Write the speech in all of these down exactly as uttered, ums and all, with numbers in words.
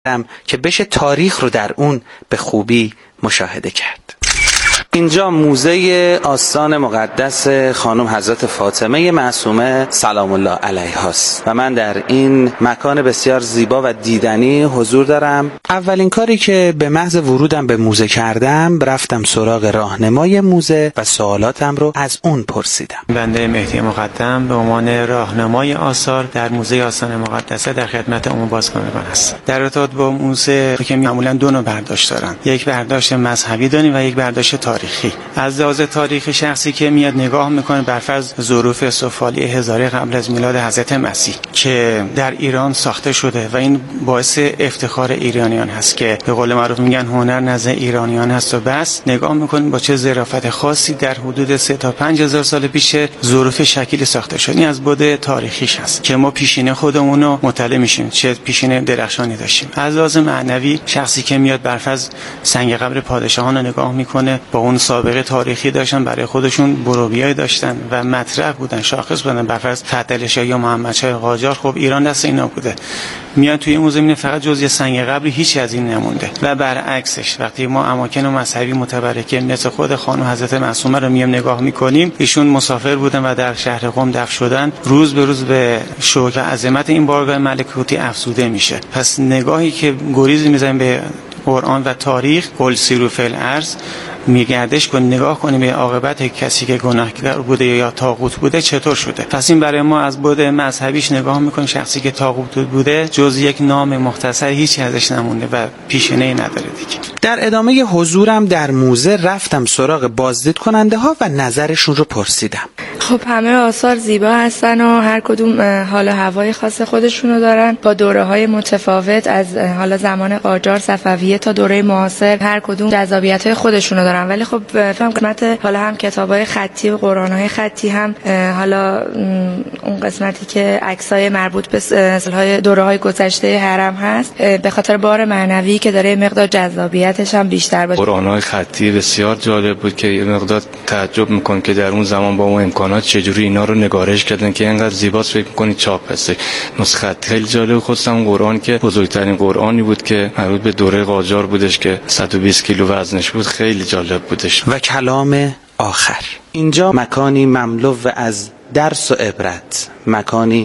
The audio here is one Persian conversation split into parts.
که بشه تاریخ رو در اون به خوبی مشاهده کرد. اینجا موزه آستان مقدس خانم حضرت فاطمه معصومه سلام الله علیها است و من در این مکان بسیار زیبا و دیدنی حضور دارم. اولین کاری که به محض ورودم به موزه کردم رفتم سراغ راهنمای موزه و سوالاتم رو از اون پرسیدم. بنده مهدی مقدم به عنوان راهنمای آثار در موزه آستان مقدسه در خدمت عموم بازکنندگان هستم. در ارتباط با موزه که معمولا دو نوع برداشت دارن، یک برداشت مذهبی داریم و یک برداشت تاریخی. از لحاظ تاریخی شخصی که میاد نگاه میکنه بر فرض ظروف سفالی هزاره قبل از میلاد حضرت مسیح که در ایران ساخته شده و این باعث افتخار ایرانیان هست که به قول معروف میگن هنر نزد ایرانیان هست و بس، نگاه میکنیم با چه ظرافت خاصی در حدود سه تا پنج هزار سال پیش ظروف شکلی ساخته شده. این از بعد تاریخیش هست که ما پیشینه خودمون رو مطلع میشیم چه پیشینه درخشانی داشتیم. از لحاظ معنوی شخصی که میاد بر فرض سنگ قبر پادشاهان رو نگاه میکنه، با اون سابقه تاریخی داشتن، برای خودشون بروبیای داشتن و مطرح بودن، شاخص بودن، بر فرض فتح شاه یا محمد شاه قاجار. خب ایران دست اینا بوده. میاد توی موزه میبینه فقط جز یه سنگ قبری هیچ از این نمونده و برعکسش وقتی ما اماکن مذهبی متبرکه مثل خود خانم حضرت معصومه رو میام نگاه میکنیم، ایشون مسافر بودن و در شهر قم دفن شدن، روز به روز به شوق عظمت این بارگاه ملکوتی افزوده میشه. پس نگاهی که گریزی میزنیم به قرآن و تاریخ، قل سیروا فی الارض، میگردش کن نگاه کنیم به عاقبت کسی که گناهکار بوده یا طاغوت بوده چطور شده. پس این برای ما از بعد مذهبیش نگاه میکنیم، شخصی که طاغوت بوده جز یک نام مختصر هیچی ازش نمونده و پیشینه‌ای نداره دیگه. در ادامه حضورم در موزه رفتم سراغ بازدید کننده ها و نظرشون رو پرسیدم. خب همه آثار زیبا هستن و هر کدوم حال و هوای خاص خودشونو دارن با دوره‌های متفاوت، از حالا زمان قاجار صفویه تا دوره معاصر، هر کدوم جذابیت‌های خودشونو دارن. ولی خب فهم قسمت حالا هم کتاب‌های خطی و قرآن‌های خطی هم حالا اون قسمتی که عکسای مربوط به سال‌های دوره‌های گذشته حرم هست، به خاطر بار معنوی که داره مقدار جذابیتش هم بیشتر باشه. قرآن‌های خطی بسیار جالب بود که یه مقدار تعجب می‌کنه که در اون زمان با اون امکانات چجوری اینا رو نگارش کردن که اینقدر زیباست. فکر می‌کنید چاپ هست. نسخه خطی خیلی جالب. خودم قرآن که بزرگترین قرآنی بود که مربوط به دوره قاجار بودش که صد و بیست کیلو وزنش بود، خیلی جالب بودش. و کلام آخر. اینجا مکانی مملو از درس و عبرت، مکانی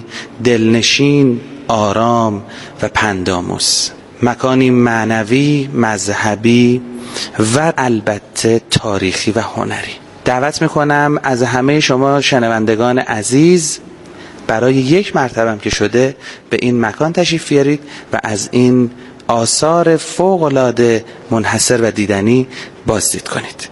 دلنشین، آرام و پندآموز، مکانی معنوی، مذهبی و البته تاریخی و هنری. دعوت میکنم از همه شما شنوندگان عزیز برای یک مرتبه که شده به این مکان تشریف بیارید و از این آثار فوق‌العاده منحصر و دیدنی بازدید کنید.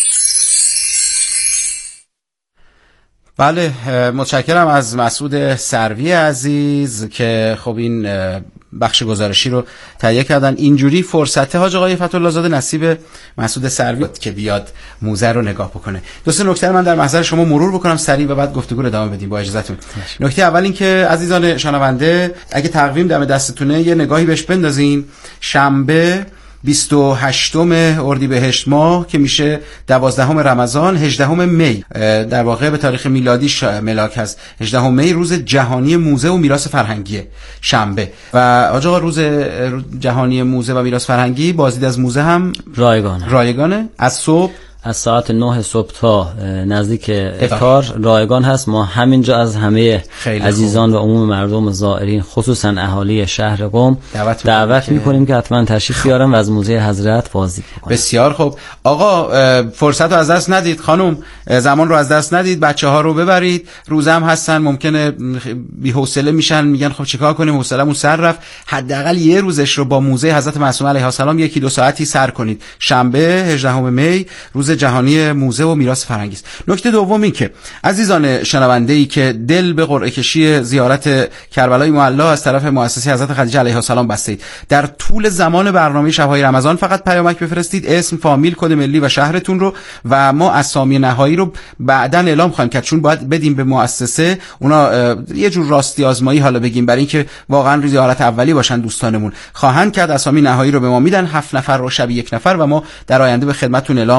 بله، متشکرم از مسعود سروی عزیز که خب این بخش گزارشی رو تهیه کردن. اینجوری فرصته حاج آقای فتح‌الله زاده نصیب مسعود سروی که بیاد موزه رو نگاه بکنه. دو سه نکته من در محضر شما مرور بکنم سریع و بعد گفتگو رو ادامه بدیم با اجازهتون. نکته اول این که عزیزان شنونده اگه تقویم دم دستتونه یه نگاهی بهش بندازین. شنبه بیست و هشتم اردیبهشت ماه که میشه دوازدهم رمضان، هجدهم می در واقع به تاریخ میلادی ملاک هست، هجدهم می روز جهانی موزه و میراث فرهنگی شنبه. و آقا روز جهانی موزه و میراث فرهنگی بازدید از موزه هم رایگانه رایگانه از صبح از ساعت نه صبح تا نزدیک افطار رایگان هست. ما همینجا از همه عزیزان و عموم مردم زائرین خصوصا اهالی شهر قم دعوت, دعوت میکنیم که حتما تشریف بیارن و از موزه حضرت بازدید کنن. بسیار خوب آقا، فرصت رو از دست ندید، خانم زمان رو از دست ندید، بچه ها رو ببرید. روزه هم هستن ممکنه بی حوصله میشن، میگن خب چیکار کنیم حوصله‌مون سر رفت. حداقل یه روزش رو با موزه حضرت معصومه علیها السلام یکی دو ساعتی سر کنید. شنبه هجدهم می روز جهانی موزه و میراث فرهنگی است. نکته دوم این که عزیزان شنونده‌ای که دل به قرعه کشی زیارت کربلای معلی از طرف مؤسسه حضرت خدیجه علیها السلام بستید، در طول زمان برنامه شب‌های رمضان فقط پیامک بفرستید، اسم، فامیل، کد ملی و شهرتون رو و ما اسامی نهایی رو بعداً اعلام خواهیم کرد، چون باید بدیم به مؤسسه اونا یه جور راستی آزمایی حالا بگیم برای اینکه واقعاً زیارت اولی باشن دوستانمون. خواهند کرد اسامی نهایی رو به ما میدن، هفت نفر رو شب یک نفر و ما در آینده به خدمتتون اعلام خواهیم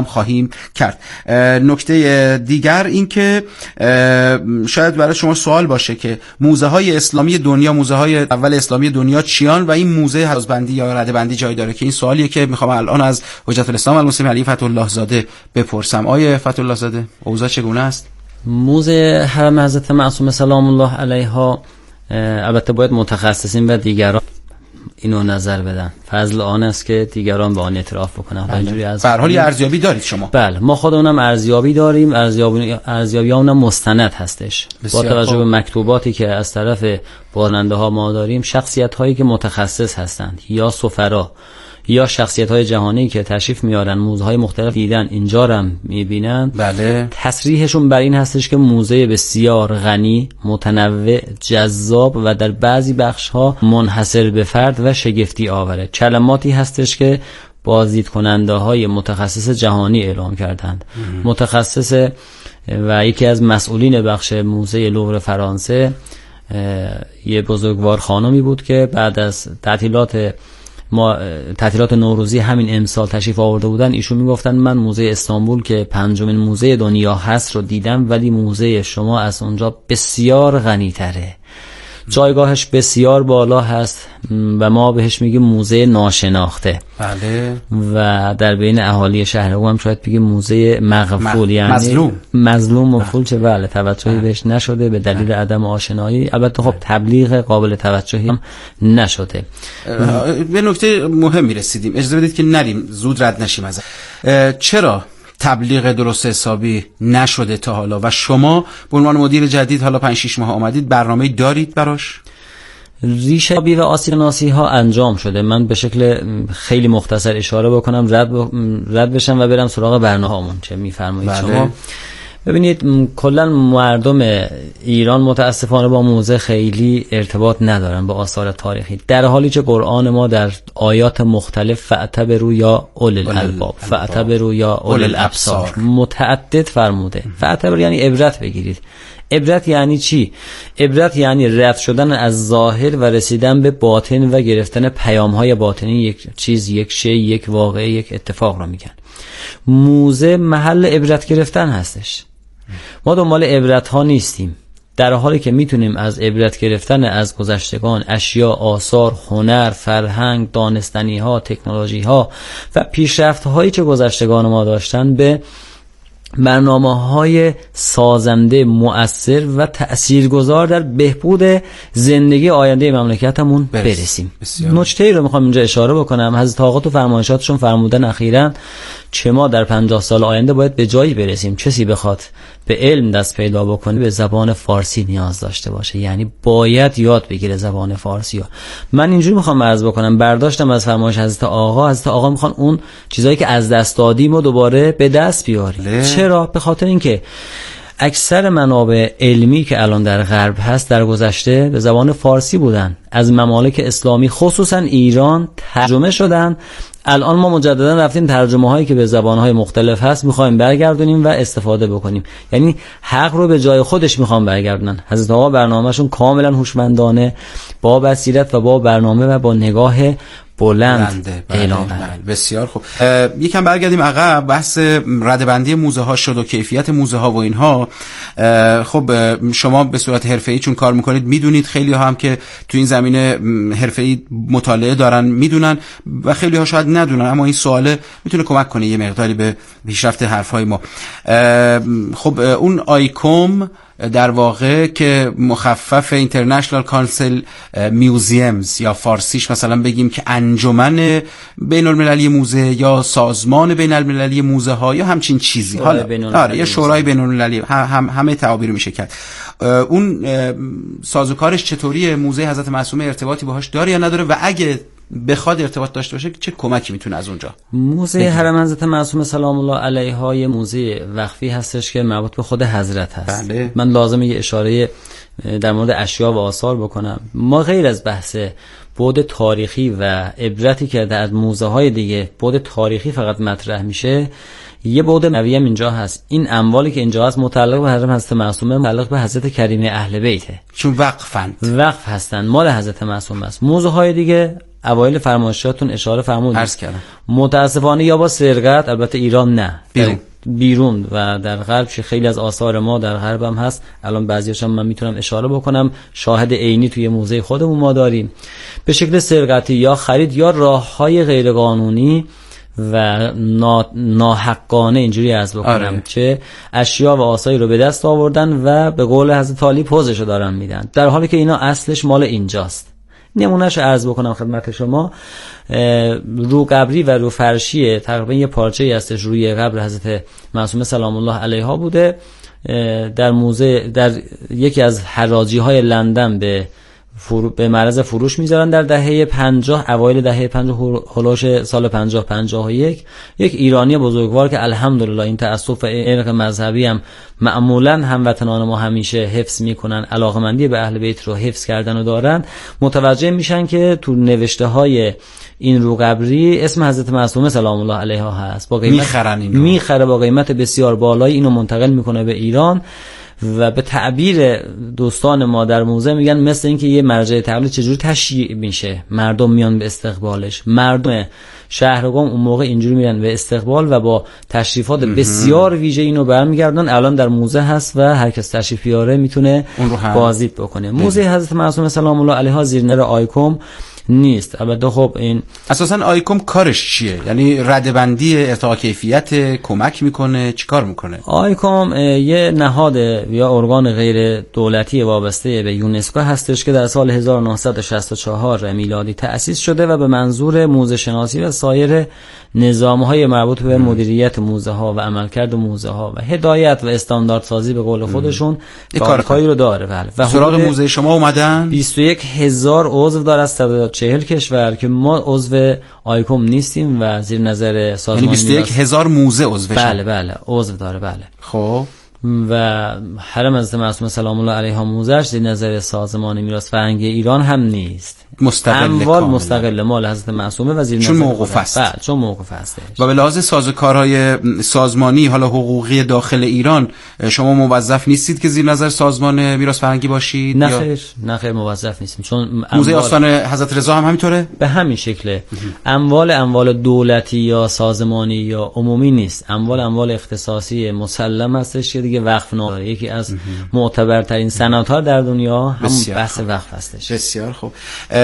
خواهیم کرد. نکته دیگر این که شاید برای شما سوال باشه که موزه های اسلامی دنیا، موزه های اول اسلامی دنیا چیان و این موزه حوزبندی یا ردبندی جای داره، که این سوالیه که میخوام الان از حجت الاسلام المسلمین علی فتح الله زاده بپرسم. آیه فتح الله زاده، اوضاع چگونه است؟ موزه حرم حضرت معصومه سلام الله علیها البته باید متخصصین و دیگران اینو نظر بدن. فضل آن است که دیگران به آن اعتراف بکنن. بله. اینجوری از به هر حال ارزیابی دارید شما؟ بله، ما خودمونم ارزیابی داریم. ارزیابی ارزیابیامون مستند هستش. با توجه به مکتوباتی که از طرف بازنده ها ما داریم، شخصیت هایی که متخصص هستند یا سفرا یا شخصیت‌های جهانی که تشریف میارن موزه‌های مختلف دیدن اینجا رو می‌بینن، بله، تصریحشون بر این هستش که موزه بسیار غنی، متنوع، جذاب و در بعضی بخش‌ها منحصر به فرد و شگفتی آوره. کلماتی هستش که بازدید کننده های متخصص جهانی اعلام کردند. ام. متخصص و یکی از مسئولین بخش موزه لوور فرانسه یه بزرگوار خانمی بود که بعد از تعطیلات ما تعطیلات نوروزی همین امسال تشریف آورده بودن. ایشون میگفتن من موزه استانبول که پنجمین موزه دنیا هست رو دیدم، ولی موزه شما از اونجا بسیار غنی تره، جایگاهش بسیار بالا هست و ما بهش میگیم موزه ناشناخته. بله. و در بین اهالی شهر هم شاید بگیم موزه مغفول، یعنی مظلوم مظلوم مغفول، چه بله توجهی بهش نشده به دلیل عدم آشنایی. البته خب تبلیغ قابل توجهی هم نشده. به نکته مهمی رسیدیم، اجازه بدید که نریم زود رد نشیم از چرا تبلیغ درست حسابی نشده تا حالا و شما به عنوان مدیر جدید حالا پنج شش ماه آمدید، برنامه‌ای دارید براش؟ ریشه آبی و آسیب ناسی ها انجام شده. من به شکل خیلی مختصر اشاره بکنم، رد, ب... رد بشم و برم سراغ برنامه‌مون. چه میفرمایید؟ بله. شما ببینید کلا مردم ایران متاسفانه با موزه خیلی ارتباط ندارن، با آثار تاریخی، در حالی که قرآن ما در آیات مختلف فاعتبروا یا اولل الالباب، فاعتبروا یا اولل الابصار متعدد فرموده. فاعتبر یعنی عبرت بگیرید. عبرت یعنی چی؟ عبرت یعنی رفع شدن از ظاهر و رسیدن به باطن و گرفتن پیام‌های باطنی یک چیز، یک شی، یک واقعه، یک اتفاق رو میگن. موزه محل عبرت گرفتن هستش. ما دنبال عبرت ها نیستیم، در حالی که میتونیم از عبرت گرفتن از گذشتگان، اشیا، آثار، هنر، فرهنگ، دانستنی ها، تکنولوژی ها و پیشرفت هایی که گذشتگان ما داشتن به برنامه‌های سازنده، مؤثر و تأثیرگذار در بهبود زندگی آینده مملکتمون برسیم. نکته‌ای رو میخوام اینجا اشاره بکنم. حضرت آقا تو فرمایشاتشون فرمودن اخیراً چه ما در پنجاه سال آینده باید به جایی برسیم کسی بخواد به علم دست پیدا بکنه به زبان فارسی نیاز داشته باشه، یعنی باید یاد بگیره زبان فارسی رو. من اینجوری میخوام عرض بکنم، برداشتم از فرمایش حضرت آقا، حضرت آقا میخوان اون چیزایی که از دست دادیم رو دوباره به دست بیاریم. چرا؟ به خاطر اینکه اکثر منابع علمی که الان در غرب هست در گذشته به زبان فارسی بودن، از ممالک اسلامی خصوصا ایران ترجمه شدن. الان ما مجددا رفتیم ترجمه هایی که به زبان های مختلف هست میخوایم برگردونیم و استفاده بکنیم، یعنی حق رو به جای خودش میخوام برگردونن. حضرت آقا برنامهشون کاملا هوشمندانه، با بصیرت و با برنامه و با نگاه بلند اعلام کرد. بسیار خوب. یکم برگردیم عقب، بحث ردبندی موزه ها شد و کیفیت موزه ها و اینها. خب شما به صورت حرفه‌ای چون کار میکنید میدونید، خیلی ها هم که تو این زمینه حرفه‌ای مطالعه دارن میدونن و خیلی ها شاید ندونن، اما این سواله میتونه کمک کنه یه مقداری به پیشرفت حرفهای ما. خب اون آیکوم در واقع که مخفف اینترنشنال کانسل میوزیمز یا فارسیش مثلا بگیم که انجمن بین المللی موزه یا سازمان بین المللی موزه ها یا همچین چیزی، حالا آره یا شورای بین المللی، هم همه تعابیر میشه کرد. اون سازوکارش چطوریه؟ موزه حضرت معصومه ارتباطی باهاش داره یا نداره و اگه بخواد ارتباط داشته باشه چه کمکی میتونه از اونجا؟ موزه حرم حضرت معصومه سلام الله علیها یه موزه وقفی هستش که مربوط به خود حضرت هست. بله. من لازمه یه اشاره در مورد اشیا و آثار بکنم. ما غیر از بحث بعد تاریخی و عبرتی که در موزه های دیگه بعد تاریخی فقط مطرح میشه، یه بعد معنوی هم اینجا هست. این اموالی که اینجا هست متعلق به حضرت حضرت معصومه، متعلق به حضرت کریمه اهل بیته، چون وقفند، وقف هستن، مال حضرت معصومه است. موزه های دیگه اوایل فرمایشاتون اشاره فرمودید، عرض کردم، متاسفانه یا با سرقت، البته ایران نه، بیرون بیرون و در غرب، خیلی از آثار ما در غرب هم هست. الان بعضی‌هاش هم من میتونم اشاره بکنم، شاهد عینی توی موزه خودمون ما داریم. به شکل سرقتی یا خرید یا راه‌های غیرقانونی و نا... ناحقانه اینجوری عرض بکنم آره. که اشیا و آثاری رو به دست آوردن و به قول حضرت طالب پوزشو دارن میدن، در حالی که اینا اصلش مال اینجاست. نمونهش عرض بکنم خدمت شما، رو قبری و رو فرشی تقریبا یه پارچه‌ای هستش روی قبر حضرت معصومه سلام الله علیها بوده، در موزه در یکی از حراجی‌های لندن به فرو... به معرض فروش میذارن در دهه پنجاه، اوایل دهه پنجاه، هولوش سال پنجاه پنجاه و یک. یک ایرانی بزرگوار که الحمدلله این تعصف و ارق مذهبی هم معمولا هموطنان ما همیشه حفظ میکنن، علاقمندی به اهل بیت رو حفظ کردن و دارن، متوجه میشن که تو نوشته های این رو قبری اسم حضرت معصومه سلام الله علیها هست، با قیمت میخرن اینو. میخره با قیمت بسیار بالایی، اینو منتقل میکنه به ایران و به تعبیر دوستان ما در موزه میگن مثل اینکه یه مرجع تقلید چجوری تشییع میشه، مردم میان به استقبالش. مردم شهر قم اون موقع اینجوری میرن به استقبال و با تشریفات بسیار ویژه اینو برمیگردن. الان در موزه هست و هر کس تشریف بیاره میتونه بازدید بکنه. موزه حضرت معصومه سلام الله علیها زیر نظر آیکوم نیست. البته خب این اساسا آیکوم کارش چیه؟ یعنی ردبندی ارتقا کیفیت، کمک میکنه، چیکار میکنه؟ آیکوم یه نهاد یا ارگان غیر دولتی وابسته به یونسکو هستش که در سال هزار و نهصد و شصت و چهار میلادی تأسیس شده و به منظور موزه شناسی و سایر نظام‌های مربوط به مدیریت موزه ها و عملکرد موزه ها و هدایت و استانداردسازی به قول خودشون کارکاری رو داره. بله. و سراغ موزه شما اومدن؟ بیست و یک هزار عضو داره از صد و چهل کشور که ما عضو آیکوم نیستیم و زیر نظر سازمان. یعنی بیست و یک هزار موزه عضو. بله بله عضو داره. بله. خب و حرم حضرت معصومه سلام الله علیها موزه‌اش زیر نظر سازمان میراث فرهنگی ایران هم نیست، مستقل اموال مستقل مال حضرت معصومه و زیر نظر چون موقوف است. بله چون موقوف است. و به لحاظ سازوکارهای سازمانی حالا حقوقی داخل ایران شما موظف نیستید که زیر نظر سازمان میراث فرهنگی باشید؟ نه خیر، نه خیر موظف نیستیم، چون موزه آستان حضرت رضا هم همینطوره؟ به همین شکله. اموال اموال دولتی یا سازمانی یا عمومی نیست، اموال اموال اختصاصی مسلم هستش که دیگه وقف نداره. یکی از معتبرترین سندها در دنیا هم بحث وقف هستش. بسیار خوب.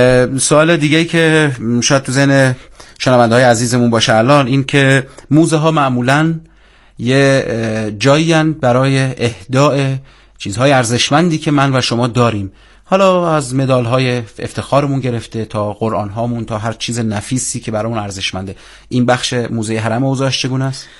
سوال دیگه‌ای که شاید تو ذهن شنونده‌های عزیزمون باشه الان این که موزه ها معمولاً یه جایین برای اهداء چیزهای ارزشمندی که من و شما داریم، حالا از مدال‌های افتخارمون گرفته تا قرآن‌هامون تا هر چیز نفیسی که برامون ارزشمنده. این بخش موزه حرم اوضاعش چگونه است؟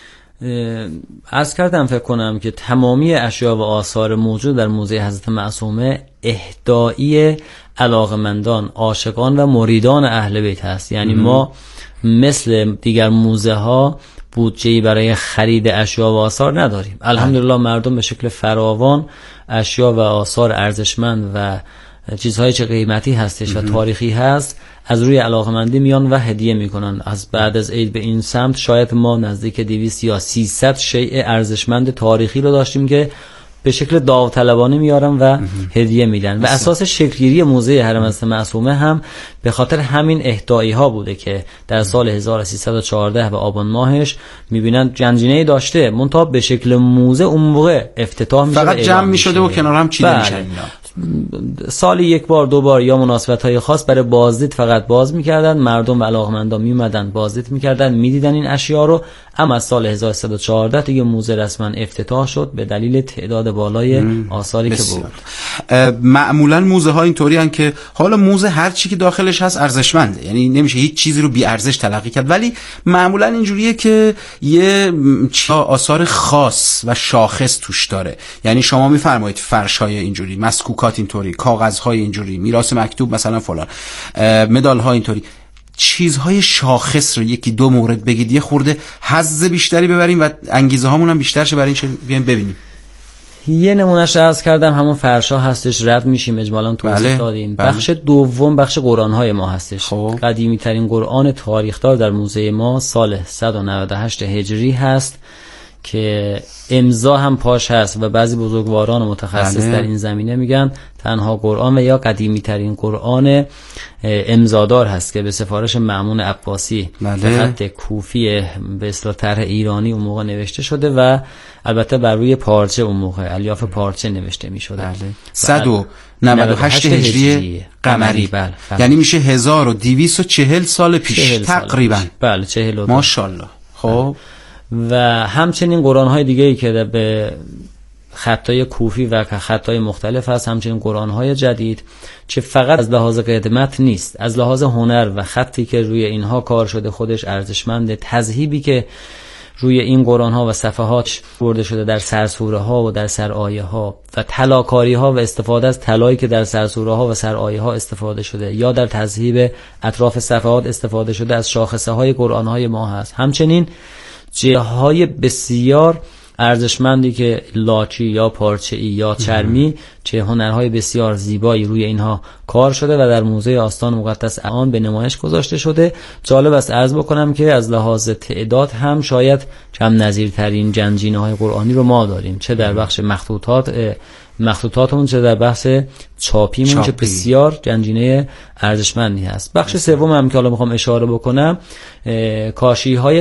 عرض کردم فکر کنم که تمامی اشیا و آثار موجود در موزه حضرت معصومه اهدایی علاقمندان، عاشقان و مریدان اهل بیت هست. یعنی ام. ما مثل دیگر موزه ها بودجه‌ای برای خرید اشیا و آثار نداریم. الحمدلله مردم به شکل فراوان اشیا و آثار ارزشمند و چیزهای چه قیمتی هستش و تاریخی هست از روی علاقمندی میان و هدیه میکنن. از بعد از عید به این سمت شاید ما نزدیک دویست یا سیصد شیء ارزشمند تاریخی رو داشتیم که به شکل داوطلبانه میارن و هدیه میدن و اساس شکلگیری موزه حرم حضرت معصومه هم به خاطر همین اهدایی ها بوده که در سال هزار و سیصد و چهارده و آبان ماهش میبینن جنجینه داشته منتها به شکل موزه اون موقع افتتاح میشه، فقط جمع میشده و کنار هم چیده میشن. سالی یک بار دو بار یا مناسبت های خاص برای بازدید فقط باز میکردن، مردم و علاقمندان میومدن بازدید میکردن، میدیدن این اشیا رو. اما از سال هزار و سیصد و چهارده دیگه موزه رسما افتتاح شد به دلیل تعداد بالای آثاری که بود. معمولا موزه ها اینطوری ان که حالا موزه هر چی که داخلش هست ارزشمنده، یعنی نمیشه هیچ چیزی رو بی ارزش تلقی کرد، ولی معمولا اینجوریه که یه آثار خاص و شاخص توش داره. یعنی شما میفرمایید فرش های اینجوری، مسکوکات اینطوری، کاغذ های اینجوری، میراث مکتوب مثلا فلان، مدال ها اینطوری، چیزهای شاخص رو یکی دو مورد بگید یه خورده حظ بیشتری ببریم و انگیزه هامون هم بیشتر شه برای این بیایم ببینیم. یه نمونهش عرض کردم همون فرشا هستش، رد میشیم اجمالاً توضیح بله، دادیم. بله. بخش دوم بخش قرآن های ما هستش. خب. قدیمی ترین قرآن تاریخدار در موزه ما سال صد و نود و هشت هجری هست که امضا هم پاش هست و بعضی بزرگواران متخصص بله. در این زمینه میگن تنها قرآن و یا قدیمی ترین قرآن امضادار هست که به سفارش مأمون عباسی بله. خط کوفی به اصطلاح طرح ایرانی اون موقع نوشته شده و البته بر روی پارچه اون موقع الیاف پارچه نوشته میشده بله. صد و نود و هشت هجری قمری بله. بله. یعنی میشه هزار و دویست و چهل سال پیش تقریبا پیش. بله چهل ماشاءالله. خب و همچنین قرآن‌های دیگه‌ای که به خطای کوفی و خطای مختلف هست، همچنین قرآن‌های جدید چه فقط از لحاظ قدمت نیست، از لحاظ هنر و خطی که روی اینها کار شده خودش ارزشمنده. تذهیبی که روی این قرآن‌ها و صفحات برده شده در سرسوره‌ها و در سرآیه‌ها و طلاکاری‌ها و استفاده از طلایی که در سرسوره‌ها و سرآیه‌ها استفاده شده یا در تذهیب اطراف صفحات استفاده شده از شاخصه‌های قرآن‌های ما هست. همچنین جلدهای بسیار ارزشمندی که لاچی یا پارچه‌ای یا چرمی چه هنرهای بسیار زیبایی روی اینها کار شده و در موزه آستان مقدس آن به نمایش گذاشته شده. جالب است عرض بکنم که از لحاظ تعداد هم شاید کم نظیرترین جنجینه‌های قرآنی رو ما داریم، چه در بخش مخطوطات مخطوطاتمون چه در بخش چاپیمون چاپی. که بسیار جنجینه ارزشمندی هست. بخش سوم هم که حالا میخوام اشاره بکنم کاشی های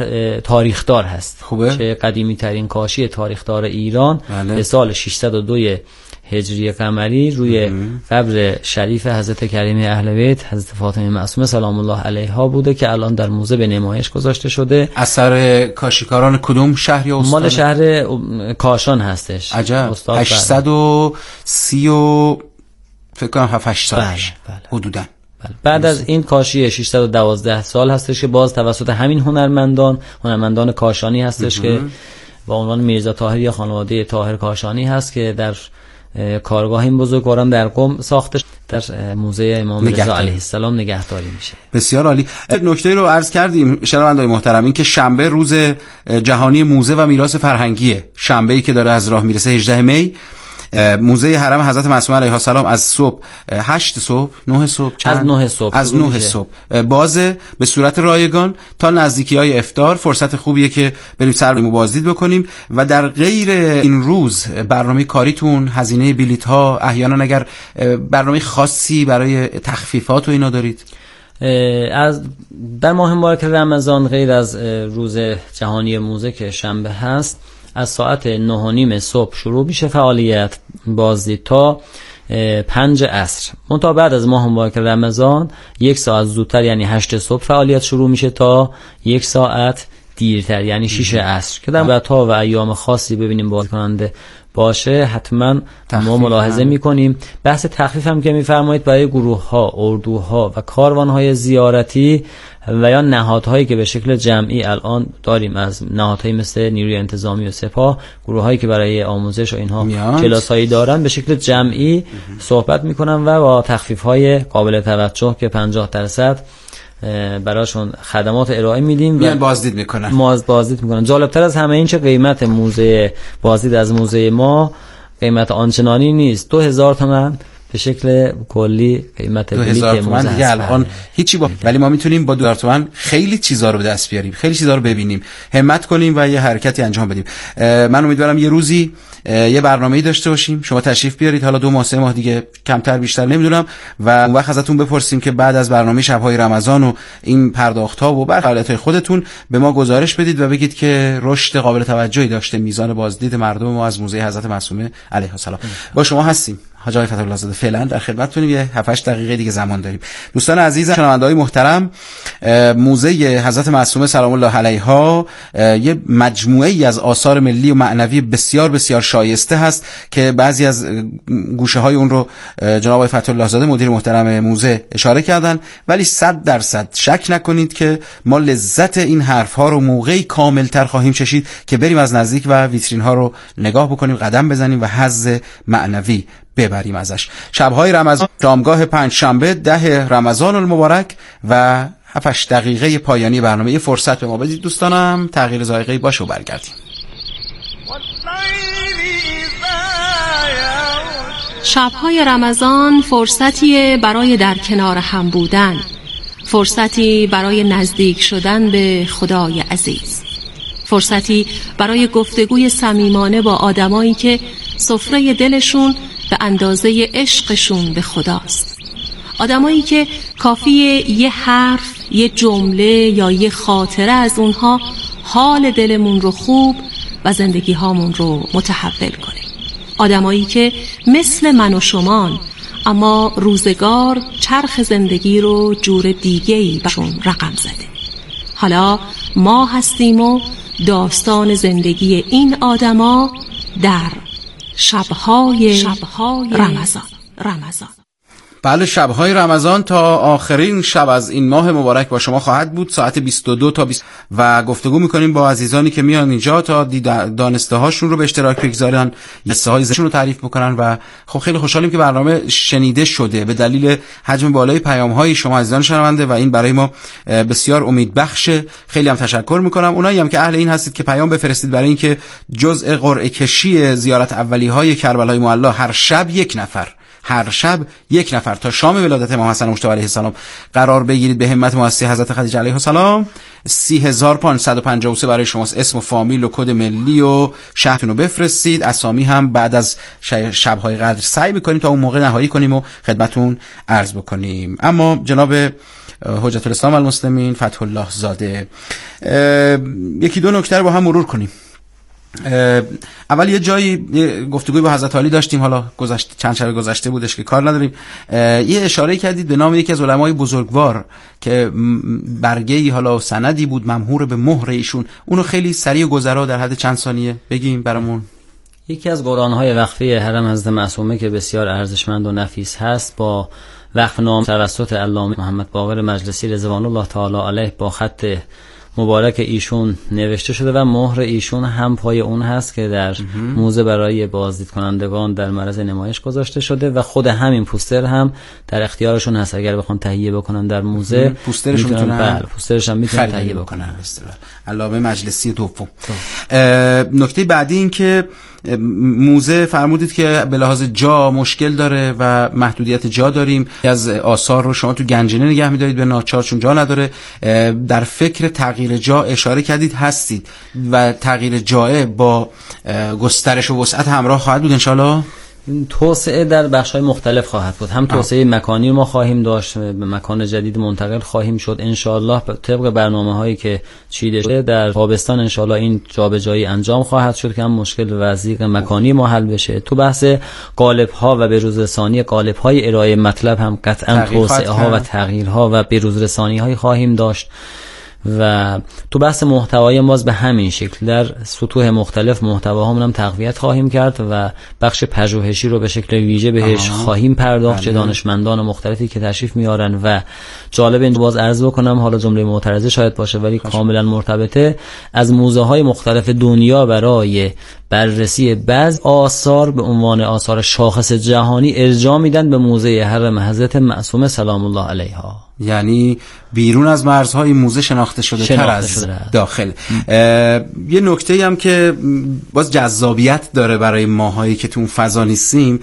تاریخدار هست خوبه؟ چه قدیمی ترین کاشی تاریخدار ایران بله. به سال ششصد و دو هجری قمری روی قبر شریف حضرت کریمه اهل بیت حضرت فاطمه معصومه سلام الله علیها بوده که الان در موزه به نمایش گذاشته شده. اثر کاشیکاران کدوم شهر یا استان؟ مال شهر کاشان هستش. عجب. هشتصد و سی و فکر کنم هفت هشت سال بله. بله. حدوداً. بله. بعد از این کاشی ششصد و دوازده سال هستش که باز توسط همین هنرمندان هنرمندان کاشانی هستش که با عنوان میرزا طاهر یا خانواده طاهر کاشانی هست که در کارگاه این بزرگواران در قم ساخته در موزه امام رضا علیه السلام نگهداری میشه. بسیار عالی. نکته رو عرض کردیم شنوندگان محترم، این که شنبه روز جهانی موزه و میراث فرهنگیه، شنبه‌ای که داره از راه میرسه هجدهم می. موزه حرم حضرت معصومه علیها السلام از صبح هشت صبح نه صبح چند؟ از نه صبح از نه صبح بازه به صورت رایگان تا نزدیکی‌های افطار. فرصت خوبیه که بریم سر بازدید بکنیم و در غیر این روز برنامه کاریتون، هزینه بلیط‌ها، احیانا اگر برنامه خاصی برای تخفیفات و اینا دارید؟ از در ماه مبارک رمضان غیر از روز جهانی موزه که شنبه هست از ساعت نه و نیم صبح شروع میشه فعالیت بازدید تا پنج عصر. منتها بعد از ماه مبارک رمضان یک ساعت زودتر یعنی هشت صبح فعالیت شروع میشه تا یک ساعت دیرتر یعنی شش عصر که در بعدها و ایام خاصی ببینیم باز کننده باشه حتما ما ملاحظه میکنیم. بحث تخفیف هم که میفرمایید برای گروه ها، اردوها و کاروان های زیارتی و یا نهادهایی که به شکل جمعی الان داریم از نهادهایی مثل نیروی انتظامی و سپاه، گروه هایی که برای آموزش و اینها کلاس هایی دارن به شکل جمعی صحبت میکنن و با تخفیف های قابل توجه که پنجاه درصد براشون خدمات ارائه میدیم و بازدید میکنن. ما بازدید میکنن. جالبتر از همه این چه قیمت موزه بازدید از موزه ما قیمت آنچنانی نیست، دو هزار تومان به شکل کلی قیمت بلیط موزه دیگه الان هیچی با... ولی ما میتونیم با دو هزار تومان خیلی چیزا رو به دست بیاریم، خیلی چیزا رو ببینیم، همت کنیم و یه حرکتی انجام بدیم. من امیدوارم یه روزی یه برنامه‌ای داشته باشیم، شما تشریف بیارید، حالا دو ماه سه ماه دیگه کمتر بیشتر نمیدونم، و اون وقت ازتون بپرسیم که بعد از برنامه شب‌های رمضان و این پرداخت‌ها و فعالیت‌های خودتون به ما گزارش بدید و بگید که رشد قابل توجهی داشته میزان بازدید مردم ما از موزه حضرت معصومه علیها السلام. با شما هستیم حاج آقای فتح‌الله زاده، فعلا در خدمتتونیم، یه هفت هشت دقیقه دیگه زمان داریم. دوستان عزیز شنونده‌های محترم، موزه حضرت معصومه سلام الله علیها یه مجموعه‌ای از آثار ملی و معنوی بسیار بسیار شایسته هست که بعضی از گوشه‌های اون رو جناب آقای فتح‌الله زاده مدیر محترم موزه اشاره کردن، ولی صد درصد شک نکنید که ما لذت این حرف‌ها رو موقعی کامل‌تر خواهیم چشید که بریم از نزدیک و ویترین‌ها رو نگاه بکنیم، قدم بزنیم و حظ معنوی ببریم ازش. شب‌های رمضان، شامگاه پنج شنبه ده رمضان المبارک و هفت هشت دقیقه پایانی برنامه. یه فرصت به ما بدید دوستانم، تغییر ذائقه‌ای باشه و برگردیم. شب‌های رمضان فرصتی برای در کنار هم بودن، فرصتی برای نزدیک شدن به خدای عزیز. فرصتی برای گفتگوی صمیمانه با آدمایی که سفره دلشون به اندازه عشقشون به خداست. آدمایی که کافیه یه حرف، یه جمله یا یه خاطره از اونها حال دلمون رو خوب و زندگی هامون رو متحول کنه. آدمایی که مثل من و شمان، اما روزگار چرخ زندگی رو جور دیگه‌ای برشون رقم زده. حالا ما هستیم و داستان زندگی این آدما در شبهای, شبهای رمضان رمضان بله، شب‌های رمضان تا آخرین شب از این ماه مبارک با شما خواهد بود، ساعت بیست و دو تا بیست و گفتگو می‌کنیم با عزیزانی که میان اینجا تا دانسته هاشون رو به اشتراک بگذارن، قصه های زندگیشون رو تعریف بکنن و خب خیلی خوشحالیم که برنامه شنیده شده به دلیل حجم بالای پیام‌های شما عزیزان شنونده و این برای ما بسیار امیدبخشه. خیلی هم تشکر می‌کنم. اونایی هم که اهل این هستید که پیام بفرستید برای اینکه جزء قرعه کشی زیارت اولیه‌های کربلای معلی هر شب یک نفر هر شب یک نفر تا شام ولادت امام حسن مجتبی علیه السلام قرار بگیرید به همت مؤسسه حضرت خدیجه علیها السلام. سی هزار و پانصد و پنجاه و سه برای شماست. اسم و فامیل و کد ملی و شهرتون رو بفرستید. اسامی هم بعد از شب‌های قدر سعی می‌کنیم تا اون موقع نهایی کنیم و خدمتتون عرض بکنیم. اما جناب حجت الاسلام المسلمین فتح الله زاده، یکی دو نکته رو با هم مرور کنیم. اول یه جایی گفتگوی با حضرت علی داشتیم، حالا گذشته چند شب گذشته بودش که کار نداریم. یه اشاره کردید به نام یکی از علمای بزرگوار که برگه‌ای حالا سندی بود ممهور به مهر ایشون، اونو خیلی سریع و گذرا در حد چند ثانیه بگیم برامون. یکی از قرآن‌های وقفه حرم حضرت معصومه که بسیار ارزشمند و نفیس هست با وقفنامه توسط علامه محمد باقر مجلسی رضوان الله تعالی علیه با خط مبارک ایشون نوشته شده و مهر ایشون هم پای اون هست که در موزه برای بازدید کنندگان در معرض نمایش گذاشته شده و خود همین پوستر هم در اختیارشون هست. اگر بخوان تهیه بکنن در موزه پوسترشون میتونن، بله پوسترش هم میتونن تهیه بکنن. علامه مجلسی دوم. نکته بعدی این که موزه فرمودید که به لحاظ جا مشکل داره و محدودیت جا داریم. از آثار رو شما تو گنجینه نگه می‌دارید به ناچار چون جا نداره. در فکر تغییر جا اشاره کردید هستید و تغییر جا با گسترش و وسعت همراه خواهد بود انشالله. توسعه در بخش‌های مختلف خواهد بود. هم توسعه مکانی ما خواهیم داشت، به مکان جدید منتقل خواهیم شد انشالله طبق برنامه‌هایی که چیده شده. در تابستان انشالله این جابجایی انجام خواهد شد که هم مشکل وضعیت مکانی ما حل بشه. تو بحث قالب‌ها و بروزرسانی قالب‌های ارائه مطلب هم قطعاً توسعه‌ها و تغییرها و بروزرسانی‌های خواهیم داشت و تو بحث محتوای باز به همین شکل در سطوح مختلف محتواهامون هم تقویت خواهیم کرد و بخش پژوهشی رو به شکل ویژه بهش آه. خواهیم پرداخت. چه دانشمندان مختلفی که تشریف میارن و جالب این باز عرض بکنم، حالا جمله معترضه شاید باشه ولی خواهد. کاملا مرتبطه، از موزه های مختلف دنیا برای بررسی بعض آثار به عنوان آثار شاخص جهانی ارجاع میدن به موزه حرم حضرت معصومه سلام الله علیها. یعنی بیرون از مرزهای موزه شناخته شده تر از داخل. یه نکته هم که باز جذابیت داره برای ماهایی که تو اون فضا نیستیم،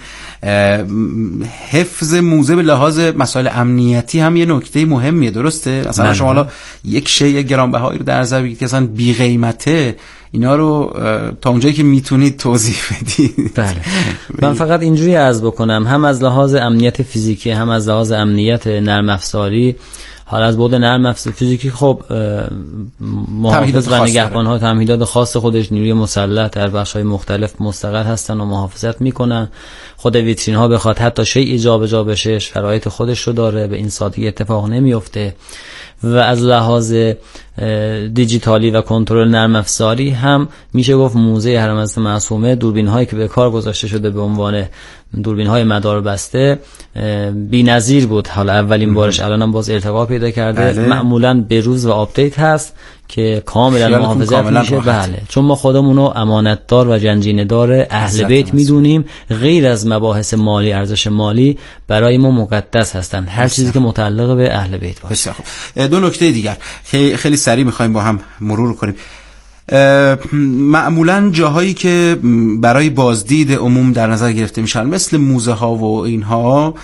حفظ موزه به لحاظ مسائل امنیتی هم یه نکته مهمیه، درسته؟ مثلا شما حالا یک شیء گرانبهایی رو در نظر بگیرید که اصلا بی قیمته، اینا رو تا اونجایی که میتونید توضیح بدید. بله. من فقط اینجوری عرض بکنم، هم از لحاظ امنیت فیزیکی هم از لحاظ امنیت نرم افزاری. حالا از بعد نرم افزاری فیزیکی خب محافظ و نگهبان‌ها تمهیدات خاص خودش، نیروی مسلح در بخش‌های مختلف مستقر هستن و محافظت میکنن. خود ویترین ها بخواد حتی شیء جابجا بشه شرایط خودش رو داره، به این سادگی اتفاق نمیفته. و از لحاظ دیجیتالی و کنترل نرم افزاری هم میشه گفت موزه حرم حضرت معصومه دوربین هایی که به کار گذاشته شده به عنوان دوربین های مدار بسته بی‌نظیر بود. حالا اولین بارش الانم باز ارتقا پیدا کرده. بله. معمولا به روز و آپدیت هست که کاملا محافظت میشه. بله، چون ما خودمونو امانتدار و جنجینه دار اهل بیت میدونیم، غیر از مباحث مالی، ارزش مالی برای ما مقدس هستن، هر چیزی که متعلق به اهل بیت باشه. دو نکته دیگر خیلی سریع میخوایم با هم مرور کنیم. معمولا جاهایی که برای بازدید عموم در نظر گرفته میشن مثل موزه ها و اینها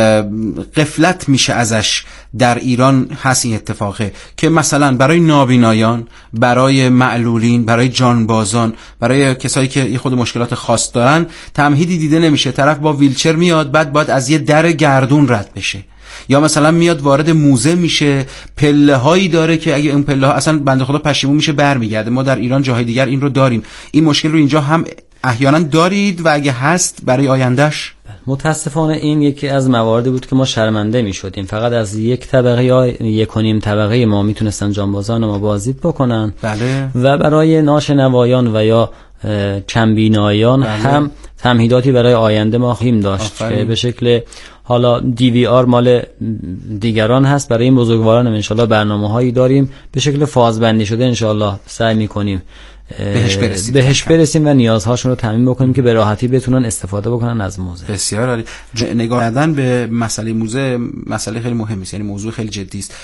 غفلت میشه ازش در ایران هست این اتفاقه که مثلا برای نابینایان، برای معلولین، برای جانبازان، برای کسایی که خود مشکلات خاص دارن تمهیدی دیده نمیشه. طرف با ویلچر میاد بعد باید از یه در گردون رد بشه، یا مثلا میاد وارد موزه میشه پله هایی داره که اگه اون پله ها اصلا بنده خدا پشیمون میشه برمیگرده. ما در ایران جاهای دیگر این رو داریم. این مشکل رو اینجا هم احیانا دارید و اگه هست برای آیندهش؟ متاسفانه این یکی از مواردی بود که ما شرمنده میشدیم. فقط از یک طبقه یا یک و نیم طبقه ما میتونستن جانبازان ما بازدید بکنن. بله. و برای ناشنوایان و یا کمبینایان بله. هم تمهیداتی برای آینده ما خواهیم داشت آفرین. که به شکل حالا دی وی آر مال دیگران هست، برای این بزرگواران انشالله برنامه هایی داریم به شکل فازبندی شده انشالله سعی میکنیم بهش برسیم. بهش برسیم و نیازهاشون رو تامین بکنیم که به راحتی بتونن استفاده بکنن از موزه. بسیار عالی. نگاه کردن به مسئله موزه مسئله خیلی مهمی است، یعنی موضوع خیلی جدی است.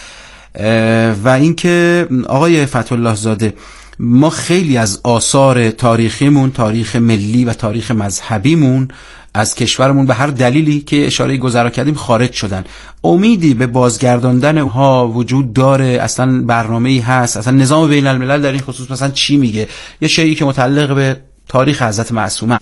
و اینکه آقای فتح‌الله زاده ما خیلی از آثار تاریخیمون، تاریخ ملی و تاریخ مذهبیمون از کشورمون به هر دلیلی که اشاره گذرا کردیم خارج شدن. امیدی به بازگرداندن اونها وجود داره؟ اصلا برنامه‌ای هست؟ اصلا نظام بین الملل در این خصوص مثلا چی میگه؟ یه شیئی که متعلق به تاریخ حضرت معصومه.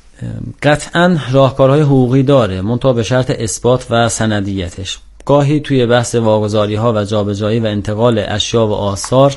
قطعاً راهکارهای حقوقی داره، منتها به شرط اثبات و سندیتش. گاهی توی بحث واگذاری‌ها و جابجایی و انتقال اشیا و آثار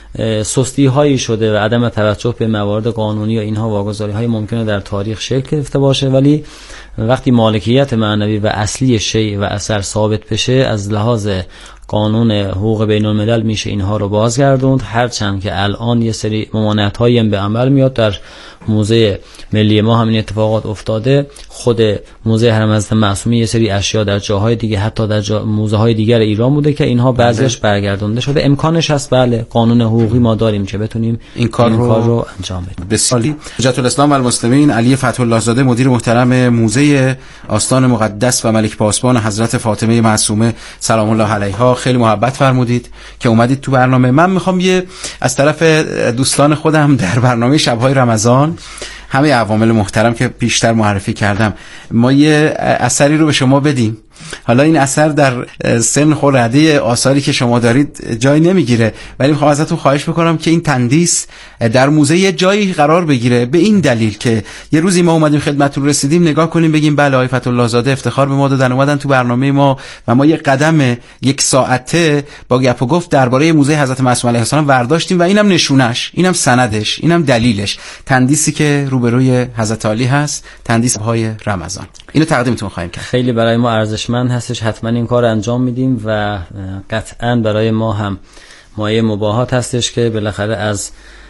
سستی هایی شده و عدم توجه به موارد قانونی و اینها واگذاری های ممکنه در تاریخ شکل گرفته باشه، ولی وقتی مالکیت معنوی و اصلی شیء و اثر ثابت بشه از لحاظ قانون حقوق بین الملل میشه اینها رو بازگردوند. هرچند که الان یه سری ممانعت هایی هم به عمل میاد. در موزه ملی ما همین اتفاقات افتاده. خود موزه حرم حضرت معصومه یه سری اشیا در جاهای دیگه حتی در جا... موزه های دیگر ایران بوده که اینها بعضیش برگردونده شده. امکانش هست، بله، قانون حقوقی ما داریم که بتونیم این کار, این رو... کار رو انجام بدیم. بسیاری. حجت الاسلام و المسلمین علی فتح‌الله زاده مدیر محترم موزه آستان مقدس و ملک پاسبان حضرت فاطمه معصومه سلام الله علیها، خیلی محبت فرمودید که اومدید تو برنامه. من میخوام یه از طرف دوستان خودم در برنامه شب‌های رمضان همه عوامل محترم که پیشتر معرفی کردم ما یه اثری رو به شما بدیم. حالا این اثر در سن خورده آثاری که شما دارید جای نمیگیره، ولی میخوام ازتون خواهش بکنم که این تندیس در موزه یه جایی قرار بگیره، به این دلیل که یه روزی ما اومدیم خدمتتون رسیدیم نگاه کنیم بگیم بله آقای فتح‌الله زاده افتخار به ما دادن اومدن تو برنامه ما و ما یه قدم یک ساعته با گپ و گفت درباره موزه حضرت معصومه علیه السلام برداشتیم و اینم نشونش، اینم سندش، اینم دلیلش، تندیسی که روبروی حضرت علی هست، تندیس های رمضان. اینو تقدیمتون خواهیم کرد. خیلی برای ما ارزشمند هستش، حتما این کار انجام میدیم و قطعا برای ما هم مایه مباهات هستش که بالاخره از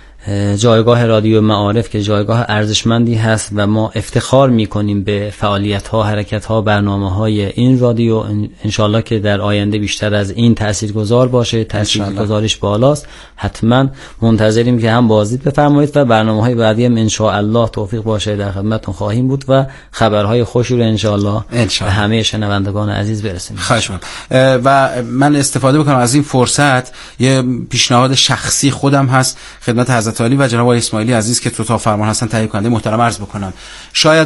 جایگاه رادیو معارف که جایگاه ارزشمندی هست و ما افتخار میکنیم به فعالیت ها، حرکت ها، برنامه های این رادیو. انشالله که در آینده بیشتر از این تاثیرگذار باشه، تاثیرگذاریش بالاست. حتما منتظریم که هم بازدید بفرمایید و برنامه های بعدی هم انشاءالله توفیق باشه در خدمتتون خواهیم بود و خبرهای خوشی رو انشاءالله به همه شنوندگان عزیز برسیم. خواهش می‌کنم. و من استفاده بکنم از این فرصت، یه پیشنهاد شخصی خودم هست خدمت حضرت علی و جناب اسماعیلی عزیز که تو تا فرمان هستن تهیه کننده محترم عرض بکنم. شاید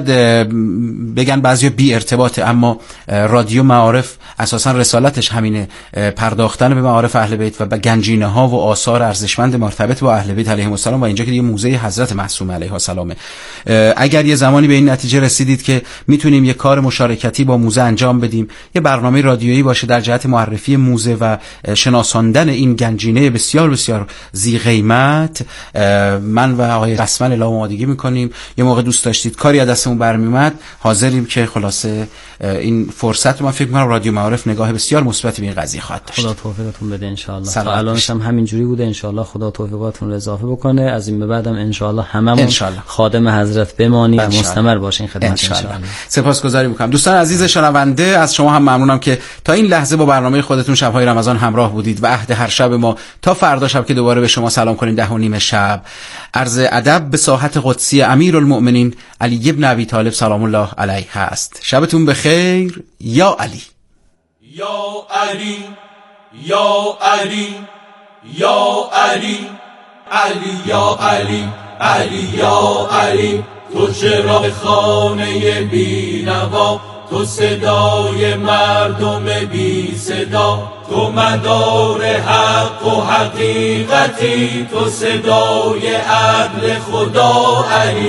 بگن بعضیا بی ارتباطه، اما رادیو معارف اساسا رسالتش همینه، پرداختن به معارف اهل بیت و به گنجینه ها و آثار ارزشمند مرتبط با اهل بیت علیهم السلام و اینجا که دیگه موزه حضرت معصومه علیه السلام. اگر یه زمانی به این نتیجه رسیدید که میتونیم یه کار مشارکتی با موزه انجام بدیم، یه برنامه رادیویی باشه در جهت معرفی موزه و شناساندن این گنجینه بسیار بسیار ذی قیمت، من و آقای رسمن اعلام آمادگی میکنیم. یه موقع دوست داشتید کاری از دستمون برمیومد حاضریم که خلاصه این فرصت رو من فکر میکنم رادیو معارف نگاه بسیار مثبتی به این قضیه خواهد داشت. خدا توفیقتون بده ان شاء الله. تا الانش هم همینجوری بوده، ان شاء الله خدا توفیقاتون رو اضافه بکنه. از این به بعدم ان شاء الله هممون خادم حضرت بمانیم و مستمر باشین خدمت ان شاء الله. سپاسگزاری میکنم. دوستان عزیز شنونده، از شما هم ممنونم که تا این لحظه با برنامه خودتون شب‌های رمضان همراه بودید و عهد هر شب ما تا فردا شب که دوباره به شما سلام کنیم ده و نیم شب عرض ادب به ساحت قدسی امیرالمؤمنین علی ابن ابی طالب سلام الله علیه هست. شبتون بخیر. یا علی، یا علی، یا علی، یا علی، علی یا علی علی یا علی، تو چراغ خانه بینوا، تو صدای مردم بی صدا، تو مدار حق و حقیقتی، تو صدای عدل خدا علی.